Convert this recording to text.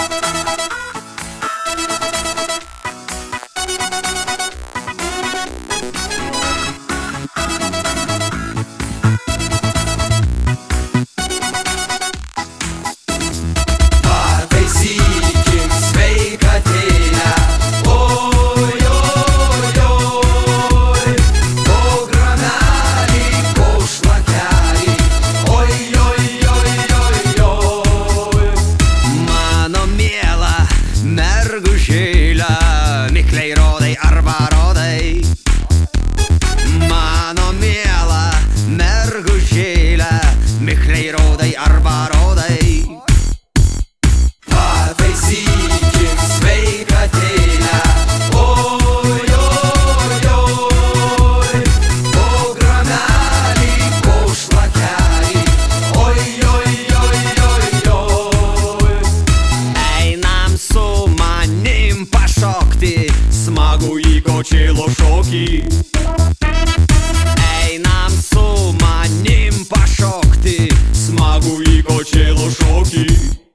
Mikliai rodai arba rodai, mano miela mergužėle, mikliai rodai arba rodai. Pataisykim sveikatėlę, oi, oi, oi, po gramelį, po šlakelį, oi, oi, oi, oi, oi. Einam su manim pašokti smagų į kočėlo šokį. Einam su manim pašokti smagų į kočėlo šokį.